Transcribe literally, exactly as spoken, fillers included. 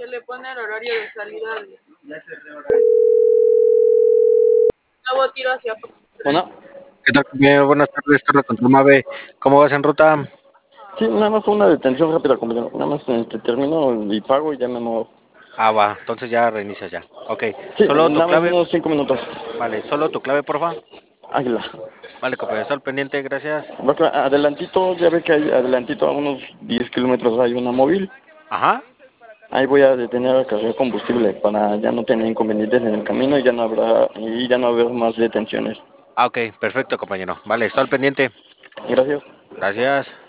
le pone el horario de salida de nuevo tiro hacia Bueno, ¿Qué tal, compañero? Buenas tardes, Carlos contra Mave. ¿Cómo vas en ruta? sí, nada más fue una detención rápida, compañero. Nada más este, termino y pago y ya me muevo. Ah, va, entonces ya reinicias ya. Ok, Sí, solo tu nada más clave. unos cinco minutos. Vale, solo tu clave, porfa. Águila. Vale, compañero, está al pendiente, gracias. Va que- Adelantito, ya ve que hay adelantito a unos diez kilómetros hay una móvil. Ajá. Ahí voy a detener a cargar combustible para ya no tener inconvenientes en el camino y ya no habrá y ya no haber más detenciones. Ah, ok, perfecto, compañero. Vale, está al pendiente. Gracias. Gracias.